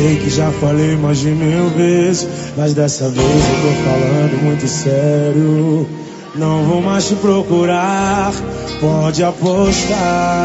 Sei que já falei mais de 1000 vezes, mas dessa vez eu tô falando muito sério. Não vou mais te procurar, pode apostar.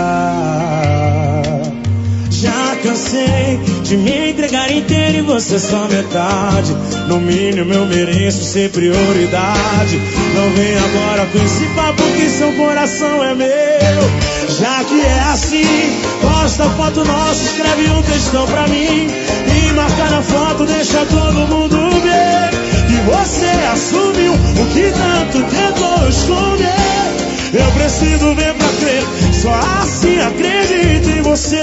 Já cansei de me entregar inteiro e você só metade. No mínimo eu mereço ser prioridade. Não vem agora com esse papo que seu coração é meu. Já que é assim, posta foto nossa, escreve um textão pra mim e marca na foto, deixa todo mundo ver que você assumiu o que tanto tentou esconder. Eu preciso ver pra crer, só assim acredito em você.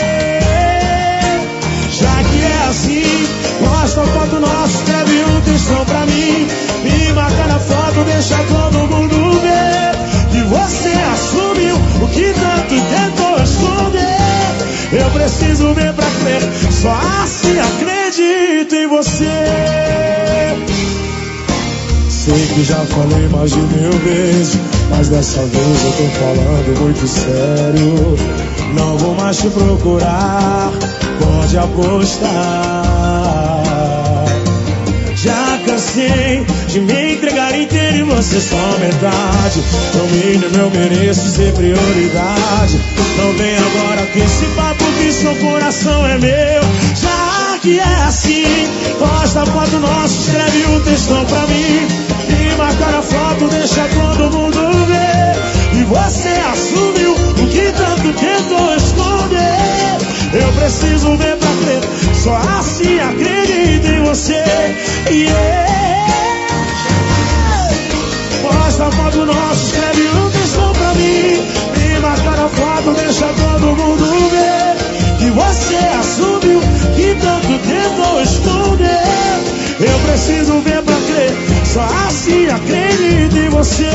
Já que é assim, posta a foto nossa, escreve um textão pra mim e marca na foto, deixa todo mundo ver que você assumiu o que tanto tentou esconder. Eu preciso ver pra crer, só assim acredito em você. Sei que já falei mais de 1000 vezes, mas dessa vez eu tô falando muito sério. Não vou mais te procurar, pode apostar. Já cansei de me entregar inteiro e você só metade. No mínimo eu mereço ser prioridade. Não vem agora com esse papo que seu coração é meu. Já que é assim, posta a foto nossa, escreve um textão pra mim e marca na foto, deixa todo mundo ver e você assumiu o que tanto tentou esconder. Eu preciso ver pra crer, só assim acredito em você. Posta a foto nossa, escreve um textão pra mim e marca na foto, deixa todo mundo ver que você assumiu que tanto tentou esconder. Eu preciso ver pra crer, só assim acredito em você.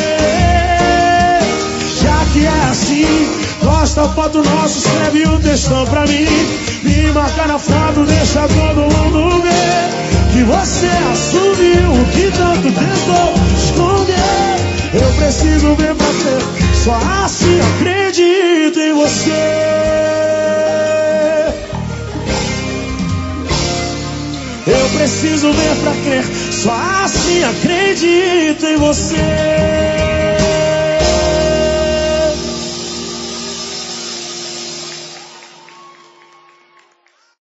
Já que é assim, posta a foto nossa, escreve um textão pra mim e marca na foto, deixa todo mundo ver que você assumiu o que tanto tentou esconder. Eu preciso ver pra crer, só assim acredito em você. Eu preciso ver pra crer, só assim acredito em você.